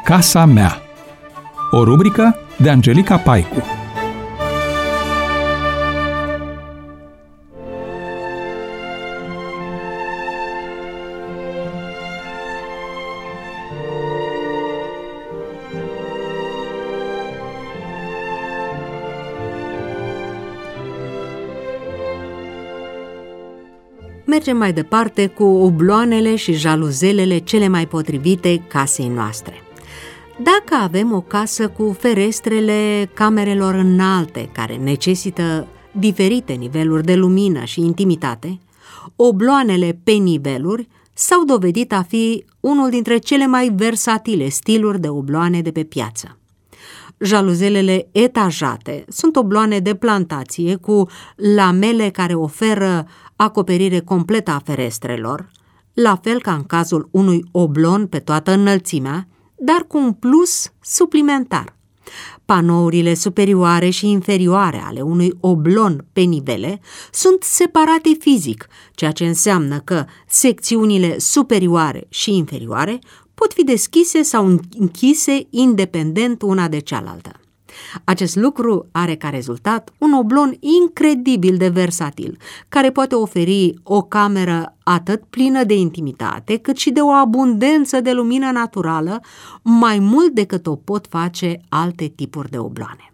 Casa mea. O rubrică de Angelica Paicu. Mergem mai departe cu obloanele și jaluzelele cele mai potrivite casei noastre. Dacă avem o casă cu ferestrele camerelor înalte, care necesită diferite niveluri de lumină și intimitate, obloanele pe niveluri s-au dovedit a fi unul dintre cele mai versatile stiluri de obloane de pe piață. Jaluzelele etajate sunt obloane de plantație cu lamele care oferă acoperire completă a ferestrelor, la fel ca în cazul unui oblon pe toată înălțimea, dar cu un plus suplimentar. Panourile superioare și inferioare ale unui oblon pe nivele sunt separate fizic, ceea ce înseamnă că secțiunile superioare și inferioare pot fi deschise sau închise independent una de cealaltă. Acest lucru are ca rezultat un oblon incredibil de versatil, care poate oferi o cameră atât plină de intimitate, cât și de o abundență de lumină naturală, mai mult decât o pot face alte tipuri de obloane.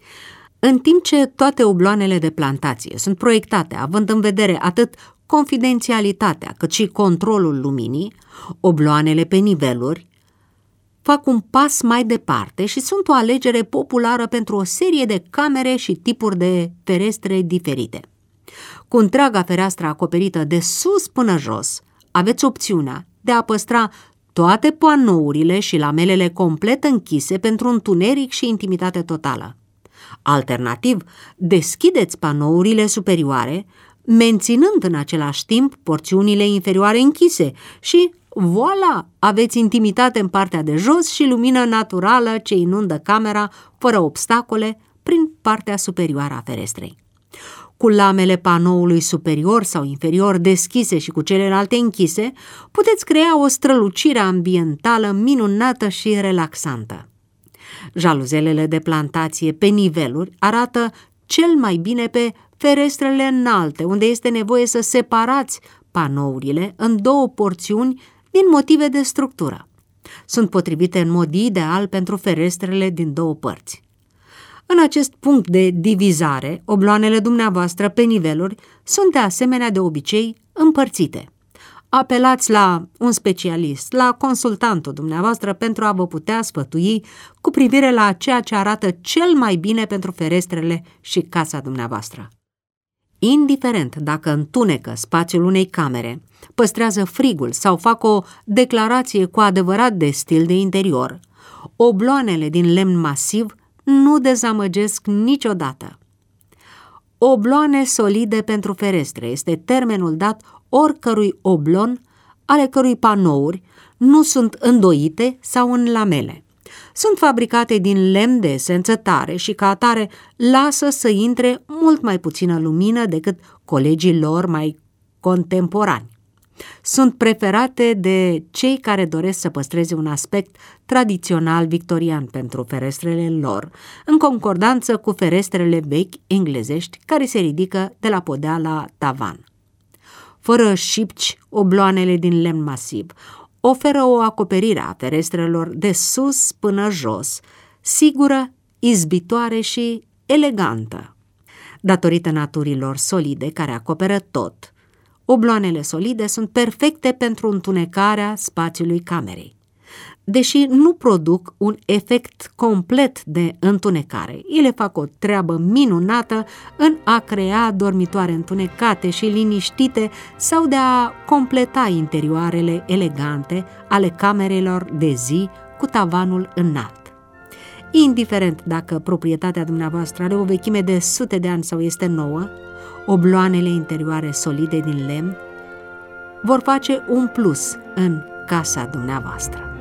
În timp ce toate obloanele de plantație sunt proiectate având în vedere atât confidențialitatea cât și controlul luminii, obloanele pe niveluri fac un pas mai departe și sunt o alegere populară pentru o serie de camere și tipuri de ferestre diferite. Cu întreaga fereastră acoperită de sus până jos, aveți opțiunea de a păstra toate panourile și lamelele complet închise pentru întuneric și intimitate totală. Alternativ, deschideți panourile superioare, menținând în același timp porțiunile inferioare închise și voilà, aveți intimitate în partea de jos și lumină naturală ce inundă camera fără obstacole prin partea superioară a ferestrei. Cu lamele panoului superior sau inferior deschise și cu celelalte închise, puteți crea o strălucire ambientală minunată și relaxantă. Jaluzelele de plantație pe niveluri arată cel mai bine pe ferestrele înalte, unde este nevoie să separați panourile în două porțiuni din motive de structură. Sunt potrivite în mod ideal pentru ferestrele din două părți. În acest punct de divizare, obloanele dumneavoastră pe niveluri sunt de asemenea de obicei împărțite. Apelați la un specialist, la consultantul dumneavoastră pentru a vă putea sfătui cu privire la ceea ce arată cel mai bine pentru ferestrele și casa dumneavoastră. Indiferent dacă întunecă spațiul unei camere, păstrează frigul sau fac o declarație cu adevărat de stil de interior, obloanele din lemn masiv nu dezamăgesc niciodată. Obloane solide pentru ferestre este termenul dat oricărui oblon ale cărui panouri nu sunt îndoite sau în lamele. Sunt fabricate din lemn de esență tare și ca atare lasă să intre mult mai puțină lumină decât colegii lor mai contemporani. Sunt preferate de cei care doresc să păstreze un aspect tradițional victorian pentru ferestrele lor, în concordanță cu ferestrele vechi englezești care se ridică de la podea la tavan. Fără șipci, obloanele din lemn masiv oferă o acoperire a ferestrelor de sus până jos, sigură, izbitoare și elegantă. Datorită naturilor solide care acoperă tot, obloanele solide sunt perfecte pentru întunecarea spațiului camerei. Deși nu produc un efect complet de întunecare, ele fac o treabă minunată în a crea dormitoare întunecate și liniștite sau de a completa interioarele elegante ale camerelor de zi cu tavanul înalt. Indiferent dacă proprietatea dumneavoastră are o vechime de sute de ani sau este nouă, obloanele interioare solide din lemn vor face un plus în casa dumneavoastră.